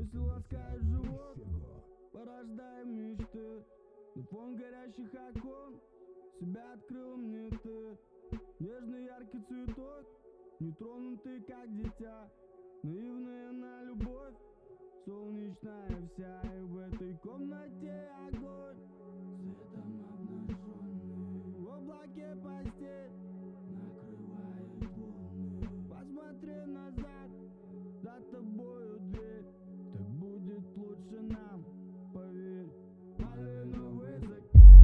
Мысли ласкают живот, порождая мечты. На фон горящих окон себя открыл мне ты. Нежный яркий цветок, нетронутый как дитя. Наивная на любовь, солнечная вся. И в этой комнате огонь, светом обнаженный. В облаке постель накрывает волны. Посмотри назад, за тобою дверь. Так будет лучше нам, поверь. Малиновый закат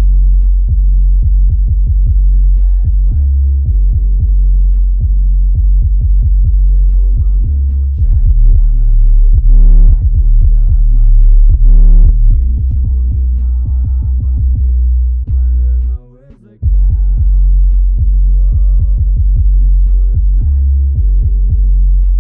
стекает по стене. В тех туманных лучах я насквозь вокруг тебя рассмотрел. И ты ничего не знала обо мне. Малиновый закат рисует на земле.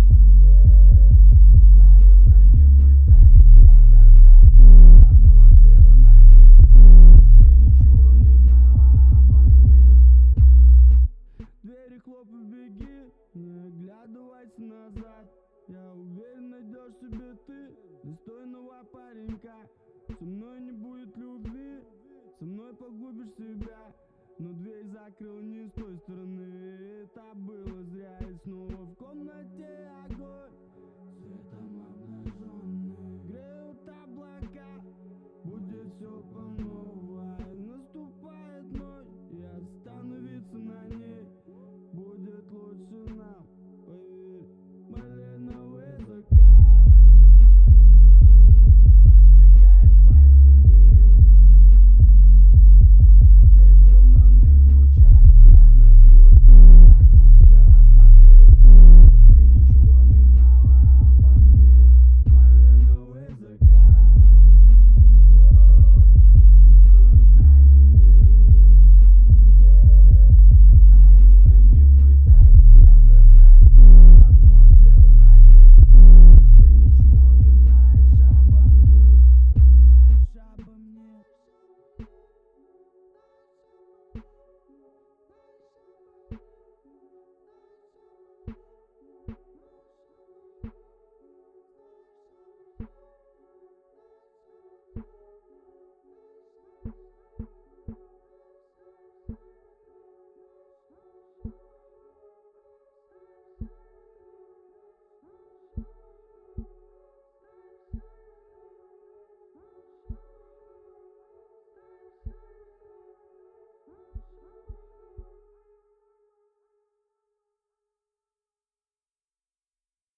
Наивно не пытайся достать, давно сел на дне. И ты ничего не знала обо мне. Двери хлопай, беги, не оглядывайся назад. Я уверен, найдешь себе ты достойного паренька. Со мной не будет любви, со мной погубишь себя. Но дверь закрыл не с той стороны, это было зря. И снова в комнате огонь,